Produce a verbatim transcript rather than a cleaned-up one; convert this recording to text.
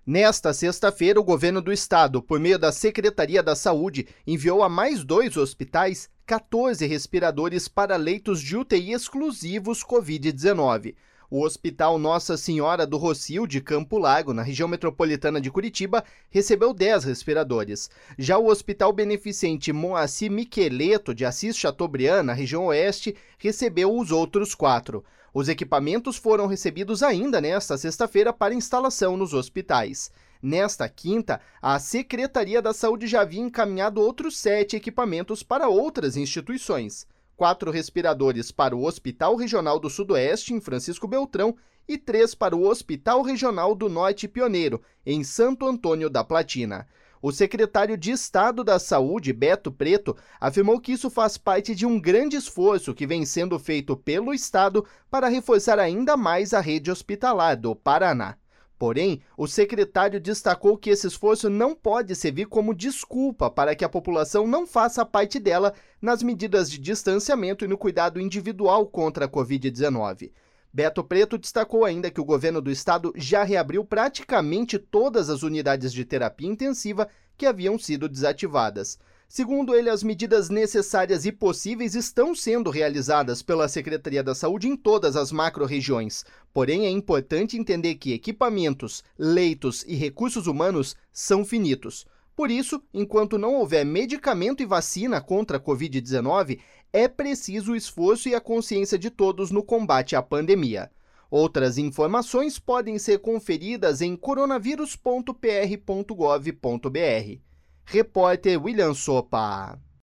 Nesta sexta-feira, o governo do estado, por meio da Secretaria da Saúde, enviou a mais dois hospitais quatorze respiradores para leitos de U T I exclusivos covid dezenove. O Hospital Nossa Senhora do Rocio, de Campo Largo, na região metropolitana de Curitiba, recebeu dez respiradores. Já o Hospital Beneficente Moacir Miqueleto, de Assis Chateaubriand, na região oeste, recebeu os outros quatro. Os equipamentos foram recebidos ainda nesta sexta-feira para instalação nos hospitais. Nesta quinta, a Secretaria da Saúde já havia encaminhado outros sete equipamentos para outras instituições. Quatro respiradores para o Hospital Regional do Sudoeste, em Francisco Beltrão, e três para o Hospital Regional do Norte Pioneiro, em Santo Antônio da Platina. O secretário de Estado da Saúde, Beto Preto, afirmou que isso faz parte de um grande esforço que vem sendo feito pelo Estado para reforçar ainda mais a rede hospitalar do Paraná. Porém, o secretário destacou que esse esforço não pode servir como desculpa para que a população não faça parte dela nas medidas de distanciamento e no cuidado individual contra a covid dezenove. Beto Preto destacou ainda que o governo do estado já reabriu praticamente todas as unidades de terapia intensiva que haviam sido desativadas. Segundo ele, as medidas necessárias e possíveis estão sendo realizadas pela Secretaria da Saúde em todas as macro-regiões. Porém, é importante entender que equipamentos, leitos e recursos humanos são finitos. Por isso, enquanto não houver medicamento e vacina contra a covid dezenove, é preciso o esforço e a consciência de todos no combate à pandemia. Outras informações podem ser conferidas em coronavírus ponto p r ponto gov ponto b r. Repórter William Sopa.